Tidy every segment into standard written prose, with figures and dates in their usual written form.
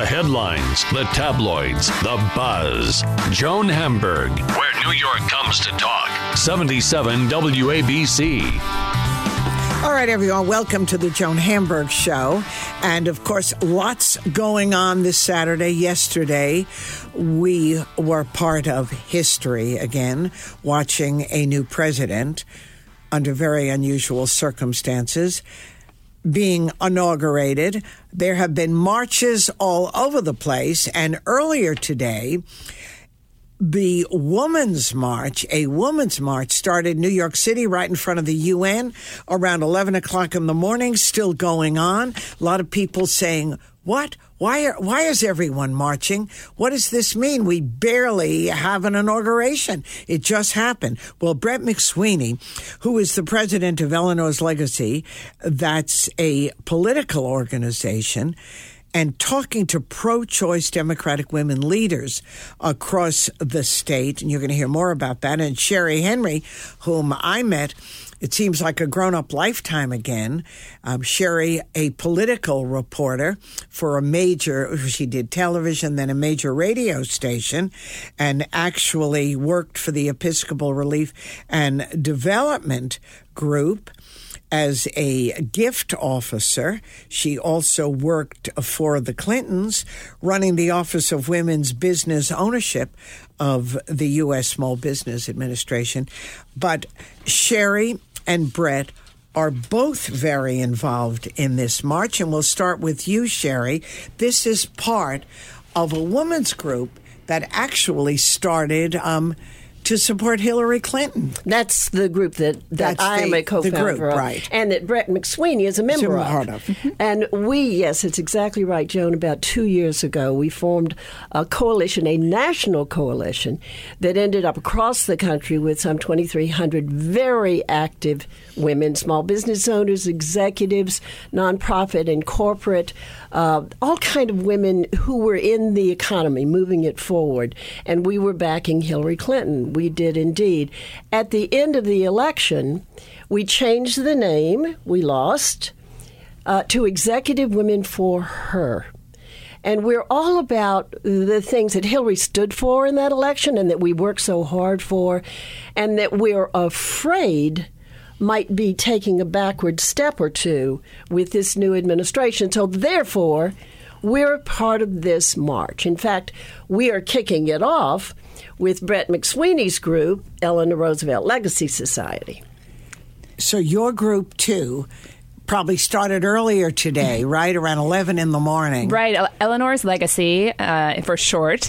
The headlines, the tabloids, the buzz. Joan Hamburg, where New York comes to talk. 77 WABC. All right, everyone, welcome to the Joan Hamburg Show. And, of course, lots going on this Saturday. Yesterday, we were part of history again, watching a new president under very unusual circumstances being inaugurated. There have been marches all over the place. And earlier today, the Women's March, a women's march, started in New York City right in front of the UN around 11 o'clock in the morning, still going on. A lot of people saying, what? Why is everyone marching? What does this mean? We barely have an inauguration. It just happened. Well, Brett McSweeney, who is the president of Eleanor's Legacy, that's a political organization, and talking to pro-choice Democratic women leaders across the state, and you're going to hear more about that, and Sherry Henry, whom I met, it seems like a grown-up lifetime again. Sherry, a political reporter for she did television, then a major radio station, and actually worked for the Episcopal Relief and Development Group as a gift officer. She also worked for the Clintons, running the Office of Women's Business Ownership of the U.S. Small Business Administration. But Sherry and Brett are both very involved in this march. And we'll start with you, Sherry. This is part of a women's group that actually started to support Hillary Clinton. That's the group that I am a co-founder of, right. And that Brett McSweeney is a member of. And yes, it's exactly right, Joan. About 2 years ago, we formed a coalition, a national coalition, that ended up across the country with some 2,300 very active women, small business owners, executives, nonprofit and corporate, all kind of women who were in the economy, moving it forward. And we were backing Hillary Clinton. We did indeed. At the end of the election, we changed the name, we lost, to Executive Women for Her. And we're all about the things that Hillary stood for in that election and that we worked so hard for, and that we're afraid might be taking a backward step or two with this new administration. So therefore, we're part of this march. In fact, we are kicking it off with Brett McSweeney's group, Eleanor Roosevelt Legacy Society. So your group, too, probably started earlier today, right? Around 11 in the morning. Right. Eleanor's Legacy, for short.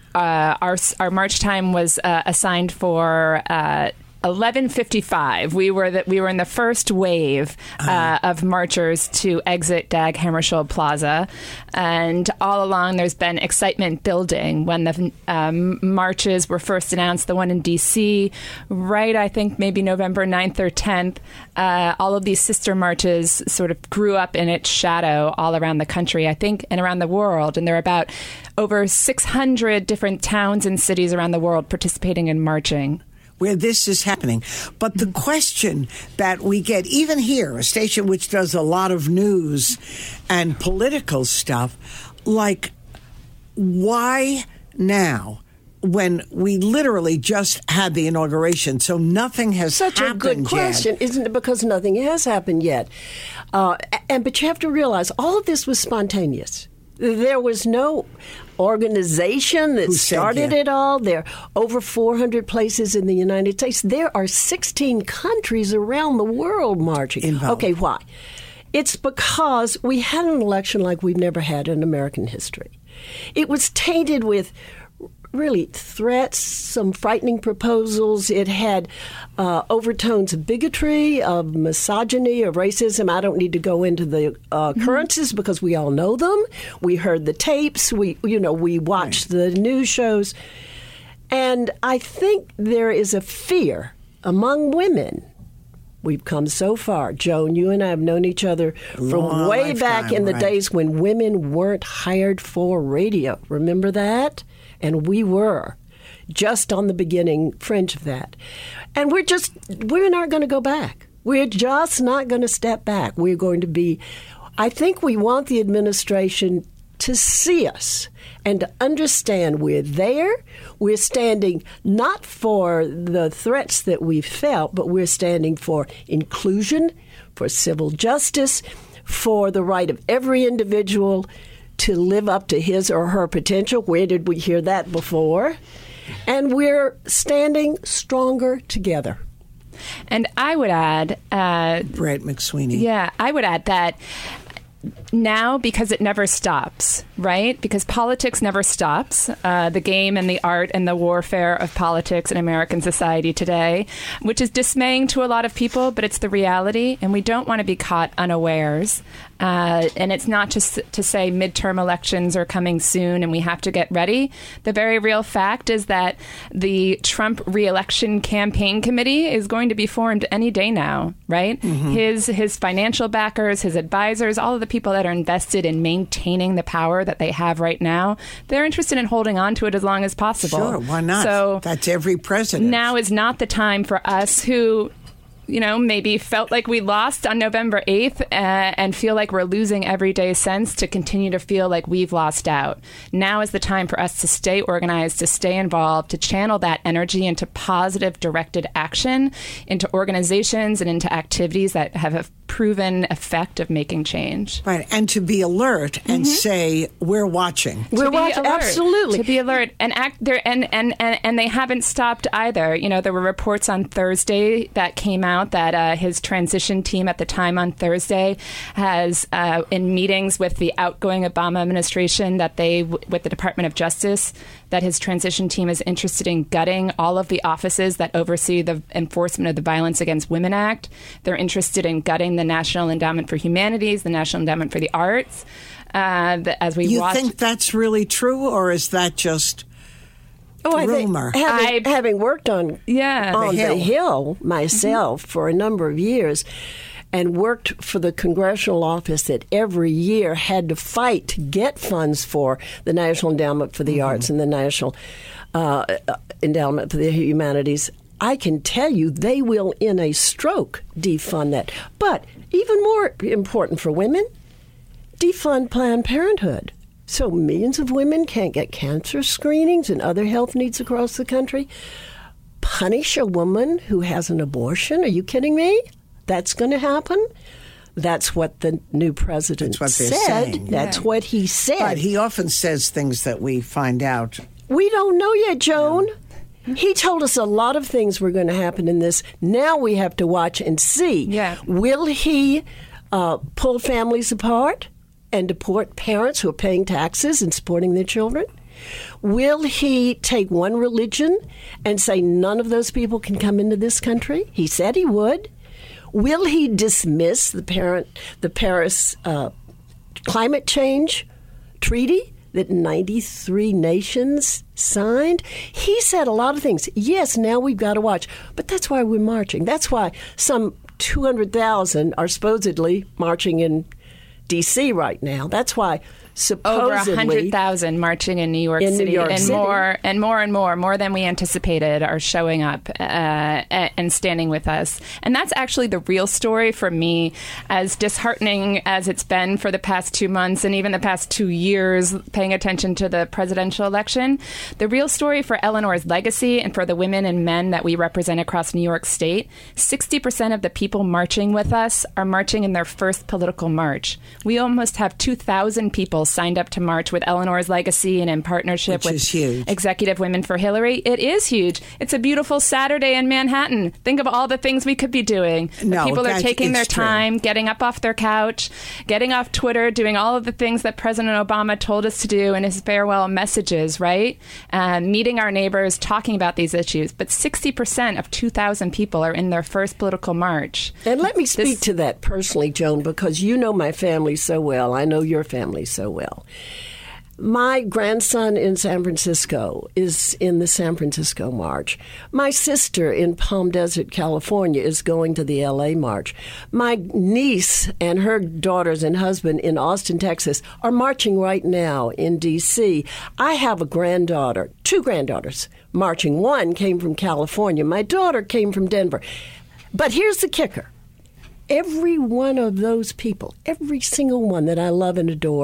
Our march time was assigned for 11:55. We were in the first wave of marchers to exit Dag Hammarskjöld Plaza, and all along there's been excitement building. When the marches were first announced, the one in D.C., right, I think maybe November 9th or 10th, all of these sister marches sort of grew up in its shadow all around the country, I think, and around the world. And there are about over 600 different towns and cities around the world participating in marching where this is happening. But the question that we get, even here, a station which does a lot of news and political stuff, like, why now? When we literally just had the inauguration, so nothing has happened yet. Such a good question, isn't it? Because nothing has happened yet. But you have to realize all of this was spontaneous. There was no organization that started it all. There are over 400 places in the United States. There are 16 countries around the world marching. Involved. Okay, why? It's because we had an election like we've never had in American history. It was tainted with really threats, some frightening proposals. It had overtones of bigotry, of misogyny, of racism. I don't need to go into the occurrences because we all know them. We heard the tapes. We watched the news shows. And I think there is a fear among women. We've come so far. Joan, you and I have known each other from way back in the days when women weren't hired for radio. Remember that? And we were just on the beginning fringe of that. And we're not going to go back. We're just not going to step back. We're going to be, I think we want the administration to see us and to understand we're there. We're standing not for the threats that we've felt, but we're standing for inclusion, for civil justice, for the right of every individual to live up to his or her potential. Where did we hear that before? And we're standing stronger together. And I would add... Brett McSweeney. Yeah, I would add that now, because it never stops, right? Because politics never stops. The game and the art and the warfare of politics in American society today, which is dismaying to a lot of people, but it's the reality, and we don't want to be caught unawares. And it's not just to say midterm elections are coming soon and we have to get ready. The very real fact is that the Trump re-election campaign committee is going to be formed any day now, right? Mm-hmm. His financial backers, his advisors, all of the people that are invested in maintaining the power that they have right now, they're interested in holding on to it as long as possible. Sure, why not? So that's every president. Now is not the time for us who... maybe felt like we lost on November 8th and feel like we're losing everyday sense to continue to feel like we've lost out. Now is the time for us to stay organized, to stay involved, to channel that energy into positive directed action, into organizations and into activities that have a proven effect of making change. Right, and to be alert and say, we're watching. We're watching, absolutely. To be alert and act there, and they haven't stopped either. There were reports on Thursday that came out that his transition team at the time on Thursday has, in meetings with the outgoing Obama administration, that with the Department of Justice, that his transition team is interested in gutting all of the offices that oversee the enforcement of the Violence Against Women Act. They're interested in gutting the National Endowment for Humanities, the National Endowment for the Arts. You think that's really true, or is that just rumor? Having worked on the Hill myself for a number of years, and worked for the congressional office that every year had to fight to get funds for the National Endowment for the Arts and the National Endowment for the Humanities, I can tell you they will in a stroke defund that. But even more important for women, defund Planned Parenthood. So millions of women can't get cancer screenings and other health needs across the country. Punish a woman who has an abortion? Are you kidding me? That's going to happen? That's what the new president said. Saying. That's what he said. But he often says things that we find out. We don't know yet, Joan. No. He told us a lot of things were going to happen in this. Now we have to watch and see. Yeah. Will he pull families apart and deport parents who are paying taxes and supporting their children? Will he take one religion and say none of those people can come into this country? He said he would. Will he dismiss the Paris climate change treaty that 93 nations signed? He said a lot of things. Yes, now we've got to watch. But that's why we're marching. That's why some 200,000 are supposedly marching in D.C. right now. That's why supposedly over 100,000 marching in New York City, more than we anticipated are showing up and standing with us. And that's actually the real story for me, as disheartening as it's been for the past 2 months and even the past 2 years paying attention to the presidential election. The real story for Eleanor's legacy and for the women and men that we represent across New York State, 60% of the people marching with us are marching in their first political march. We almost have 2,000 people signed up to march with Eleanor's legacy and in partnership with Executive Women for Hillary. It is huge. It's a beautiful Saturday in Manhattan. Think of all the things we could be doing. People are taking their time, getting up off their couch, getting off Twitter, doing all of the things that President Obama told us to do in his farewell messages, right? Meeting our neighbors, talking about these issues. But 60% of 2,000 people are in their first political march. And let me speak to that personally, Joan, because you know my family so well. I know your family so well. My grandson in San Francisco is in the San Francisco March. My sister in Palm Desert, California is going to the LA March. My niece and her daughters and husband in Austin, Texas are marching right now in D.C. I have a granddaughter, 2 granddaughters marching. One came from California. My daughter came from Denver. But here's the kicker. Every one of those people, every single one that I love and adore,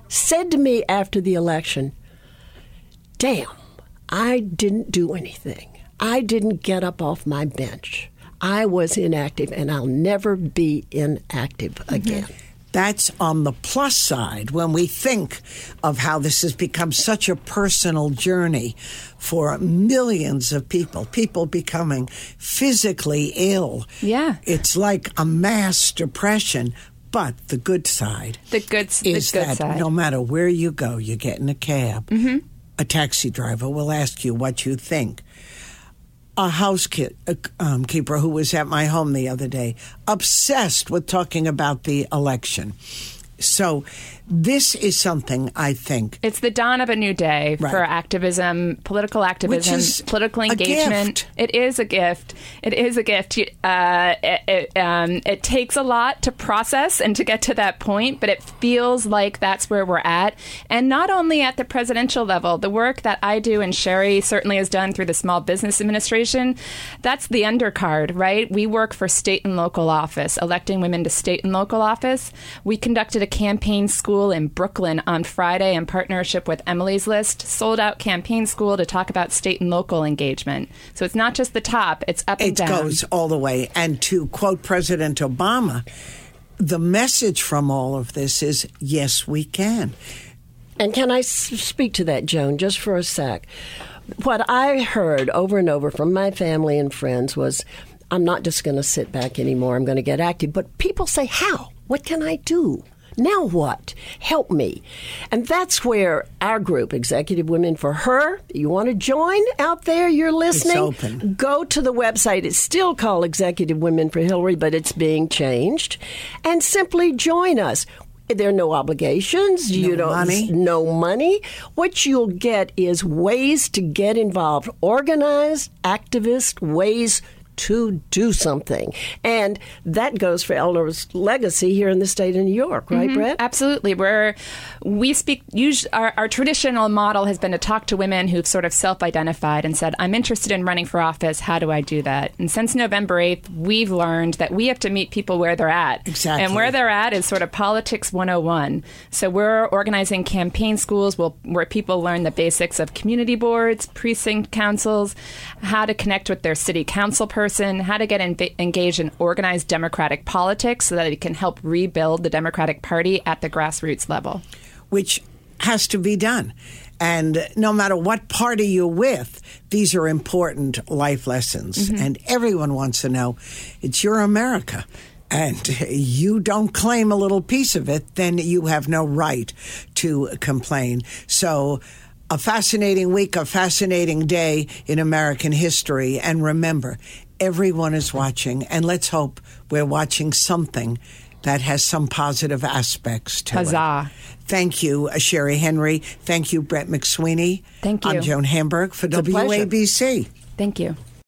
said to me after the election, damn, I didn't do anything. I didn't get up off my bench. I was inactive, and I'll never be inactive again. That's on the plus side when we think of how this has become such a personal journey for millions of people becoming physically ill. Yeah. It's like a mass depression. But the good side is that no matter where you go, you get in a cab, a taxi driver will ask you what you think. A housekeeper who was at my home the other day, obsessed with talking about the election. So this is something, I think. It's the dawn of a new day for activism, political activism, political engagement. It is a gift. It is a gift. It takes a lot to process and to get to that point, but it feels like that's where we're at. And not only at the presidential level, the work that I do and Sherry certainly has done through the Small Business Administration, that's the undercard, right? We work for state and local office, electing women to state and local office. We conducted a campaign school in Brooklyn on Friday in partnership with Emily's List, sold out campaign school to talk about state and local engagement. So it's not just the top, it's up and down. It goes all the way. And to quote President Obama, the message from all of this is, yes, we can. And can I speak to that, Joan, just for a sec? What I heard over and over from my family and friends was, I'm not just going to sit back anymore, I'm going to get active. But people say, how? What can I do? Now what? Help me. And that's where our group, Executive Women for Her, you want to join out there, you're listening? It's open. Go to the website. It's still called Executive Women for Hillary, but it's being changed. And simply join us. There are no obligations. No money. What you'll get is ways to get involved. Organized, activist ways to do something. And that goes for Eleanor's legacy here in the state of New York, right, Brett? Absolutely. We speak, our traditional model has been to talk to women who've sort of self-identified and said, I'm interested in running for office. How do I do that? And since November 8th, we've learned that we have to meet people where they're at. Exactly. And where they're at is sort of politics 101. So we're organizing campaign schools where people learn the basics of community boards, precinct councils, how to connect with their city council person, how to get engaged in organized democratic politics so that it can help rebuild the Democratic Party at the grassroots level. Which has to be done. And no matter what party you're with, these are important life lessons. And everyone wants to know, it's your America. And you don't claim a little piece of it, then you have no right to complain. So a fascinating week, a fascinating day in American history. And remember, everyone is watching, and let's hope we're watching something that has some positive aspects to Huzzah. it. Thank you, Sherry Henry. Thank you, Brett McSweeney. Thank you. I'm Joan Hamburg for WABC. Thank you.